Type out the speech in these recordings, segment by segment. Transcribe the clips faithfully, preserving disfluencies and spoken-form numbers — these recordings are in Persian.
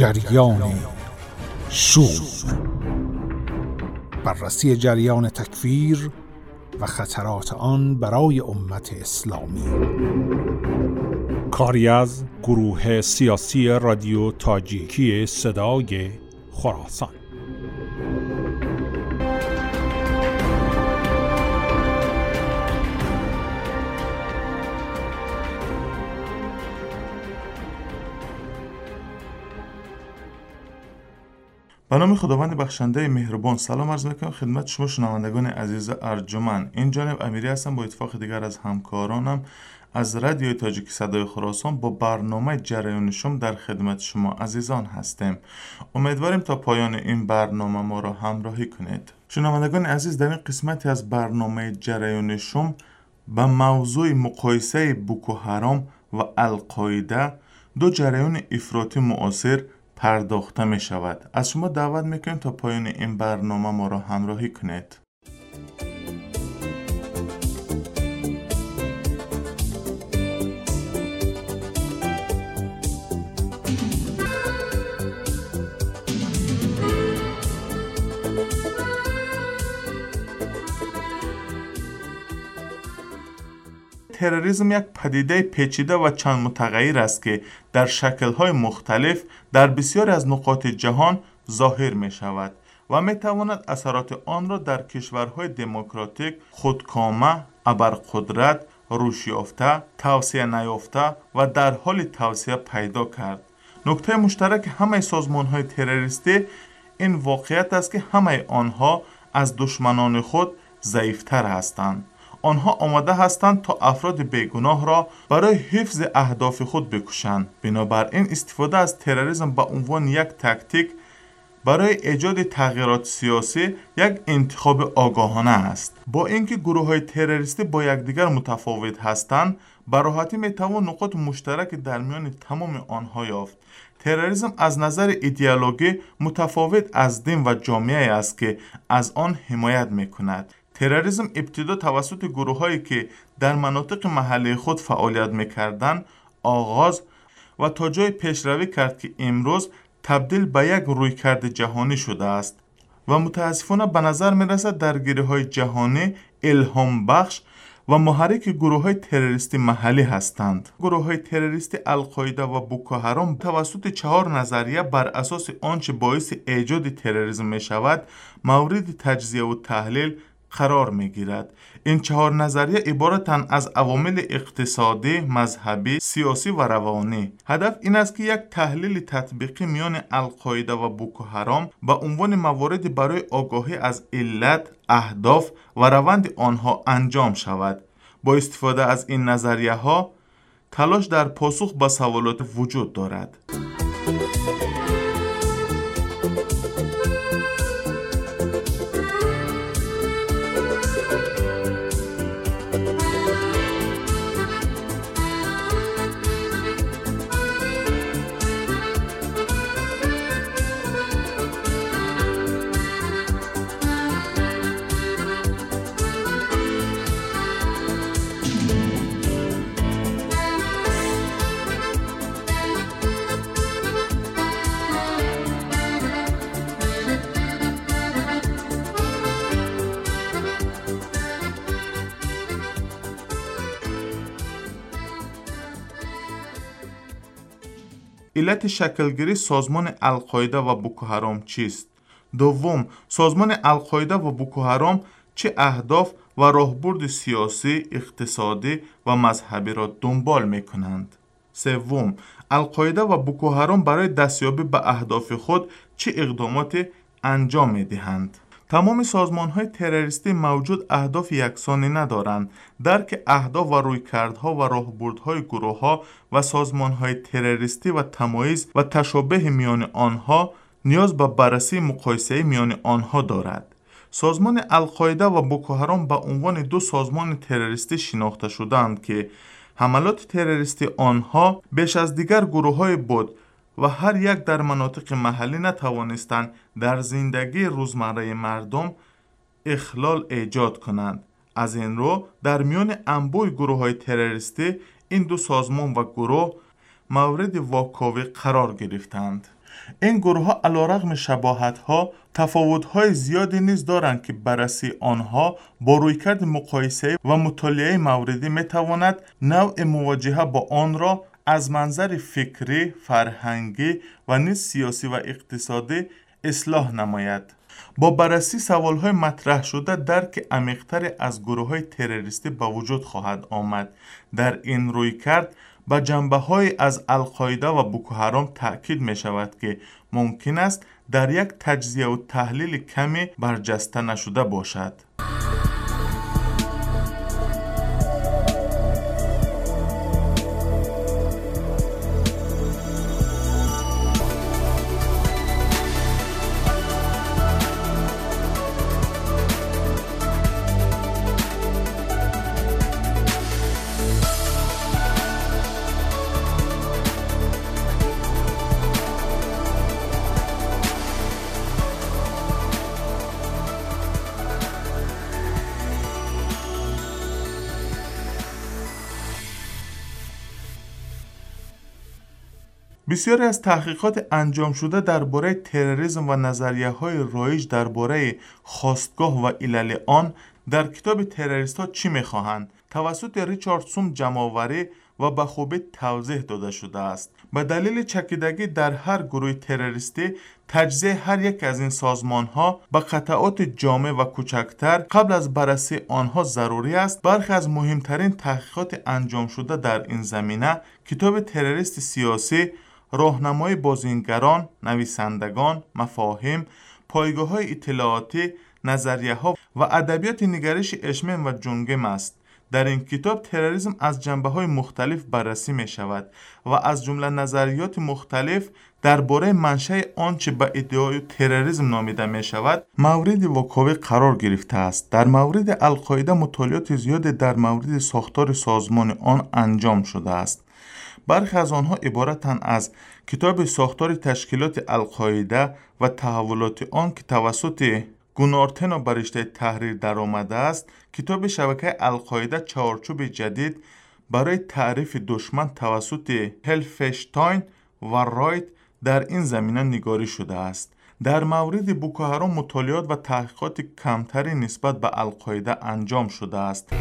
جریان شور، بررسی جریان تکفیر و خطرات آن برای امت اسلامی. کاری از گروه سیاسی رادیو تاجیکی صدای خراسان. به نام خداوند بخشنده مهربان سلام عرض میکنم خدمت شما شنوندگان عزیز ارجمند. این جانب امیری هستم با اتفاق دیگر از همکارانم از رادیو تاجیکی صدای خراسان با برنامه جریان شم در خدمت شما عزیزان هستیم. امیدواریم تا پایان این برنامه ما را همراهی کنید. شنوندگان عزیز، در این قسمتی از برنامه جریان شم به موضوع مقایسه بوکو حرام و القاعده، دو جریان افراطی معاصر پرداخته می شود. از شما دعوت میکنیم تا پایان این برنامه ما را همراهی کنید. تروریسم یک پدیده پیچیده و چند متغیر است که در شکل‌های مختلف در بسیاری از نقاط جهان ظاهر می شود و می تواند اثرات آن را در کشورهای دموکراتیک، خودکامه، ابرقدرت، رشد یافته، توسعه نیافته و در حال توسعه پیدا کرد. نکته مشترک همه سازمان‌های تروریستی این واقعیت است که همه آنها از دشمنان خود ضعیف‌تر هستند. آنها آماده هستند تا افراد بیگناه را برای حفظ اهداف خود بکشند. بنابراین استفاده از تروریسم به عنوان یک تاکتیک برای ایجاد تغییرات سیاسی یک انتخاب آگاهانه است. با اینکه گروه‌های تروریستی با یکدیگر متفاوت هستند، به راحتی میتوان نقاط مشترک در میان تمام آنها یافت. تروریسم از نظر ایدئولوژی متفاوت از دین و جامعه است که از آن حمایت میکند. تروریسم ابتدا توسط گروه‌هایی که در مناطق محلی خود فعالیت می‌کردند آغاز و تا جای پیشروی کرد که امروز تبدیل به یک رویکرد جهانی شده است و متاسفانه به نظر می‌رسد درگیری‌های جهانی الهام بخش و محرک گروه‌های تروریستی محلی هستند. گروه‌های تروریستی القاعده و بوکو حرام توسط چهار نظریه بر اساس آنچه باعث ایجاد تروریسم می‌شود مورد تجزیه و تحلیل قرار می گیرد. این چهار نظریه عبارتند از عوامل اقتصادی، مذهبی، سیاسی و روانی. هدف این است که یک تحلیل تطبیقی میان القاعده و بوکو حرام به عنوان مواردی برای آگاهی از علت، اهداف و روند آنها انجام شود. با استفاده از این نظریه ها تلاش در پاسخ به سوالات وجود دارد. علت شکلگیری سازمان القاعده و بوکو حرام چیست؟ دوم، سازمان القاعده و بوکو حرام چه اهداف و راهبرد سیاسی، اقتصادی و مذهبی را دنبال می کنند؟ سوم، القاعده و بوکو حرام برای دستیابی به اهداف خود چه اقداماتی انجام می دهند؟ تمام سازمان‌های تروریستی موجود اهداف یکسانی ندارند. درک اهداف و رویکردها و راهبردهای گروه‌ها و سازمان‌های تروریستی و تمایز و تشابه میان آنها نیاز به بررسی مقایسه میان آنها دارد. سازمان القاعده و بوکو حرام به عنوان دو سازمان تروریستی شناخته شدند که حملات تروریستی آنها بیش از دیگر گروه‌های بود و هر یک در مناطق محلی نتوانستند در زندگی روزمره مردم اخلال ایجاد کنند. از این رو در میان انبوه گروه‌های تروریستی این دو سازمان و گروه مورد واکاوی قرار گرفتند. این گروه ها علیرغم شباهت ها تفاوت های زیادی نیز دارند که بررسی آنها با رویکرد مقایسه و مطالعه موردی میتواند نوع مواجهه با آن را از منظر فکری، فرهنگی و نیز سیاسی و اقتصادی اصلاح نماید. با بررسی سوال‌های مطرح شده درک عمیق‌تر از گروه‌های تروریستی به وجود خواهد آمد. در این رویکرد به جنبه‌های از القاعده و بوکوحرام تأکید می‌شود که ممکن است در یک تجزیه و تحلیل کمی برجسته نشده باشد. بسیاری از تحقیقات انجام شده درباره تروریسم و نظریه‌های رایج درباره خاستگاه و علل آن در کتاب تروریست‌ها چی می‌خواهند توسط ریچاردسون جمع‌آوری و به خوبی توضیح داده شده است. به دلیل چکیدگی در هر گروه تروریستی، تجزیه هر یک از این سازمان‌ها به قطعات جامع و کوچکتر قبل از بررسی آنها ضروری است. برخی از مهمترین تحقیقات انجام شده در این زمینه کتاب تروریست سیاسی، راهنمای بازینگران، نویسندگان، مفاهیم، پایگاه‌های اطلاعاتی، نظریه‌ها و ادبیات نگرش اشمن و جونگم است. در این کتاب تروریسم از جنبه‌های مختلف بررسی می‌شود و از جمله نظریات مختلف درباره منشأ آنچه به ادعای تروریسم نامیده می‌شود مورد واکاوی قرار گرفته است. در مورد القاعده مطالعات زیادی در مورد ساختار سازمان آن انجام شده است. برخی از آنها عبارتند از کتاب ساختار تشکیلات القاعده و تحولات آن که توسط گونارتن و برشته تحریر درآمده است، کتاب شبکه القاعده چهارچوب جدید برای تعریف دشمن توسط هلفشتاین و رایت در این زمینه نگاری شده است. در مورد بوکوحرام مطالعات و تحقیقات کمتری نسبت به القاعده انجام شده است.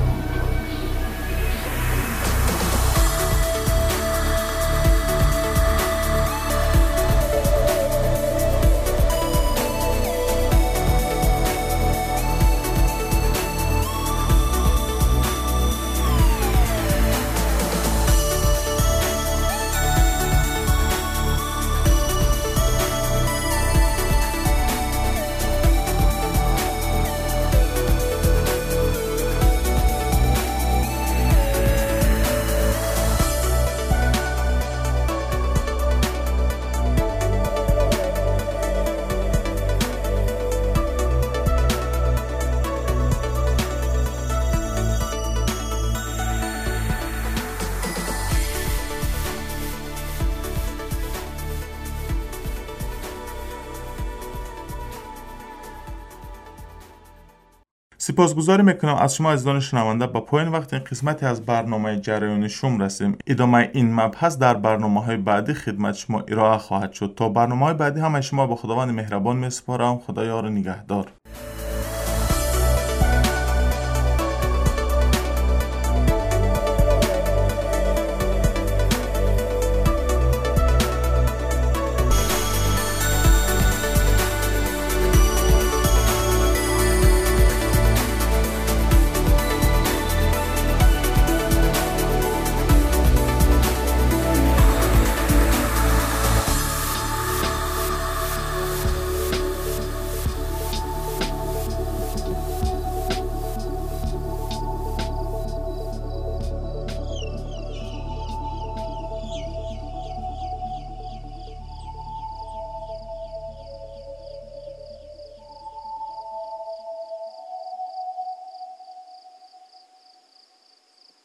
سپاسگزاری میکنم از شما عزیزان شنونده. با پایان وقت این قسمتی از برنامه جریان شوم رسیم. ادامه این مبحث در برنامه‌های بعدی خدمت شما ارائه خواهد شد. تا برنامه‌های بعدی همه شما به خداوند مهربان میسپارم. خدا یار و نگهدار.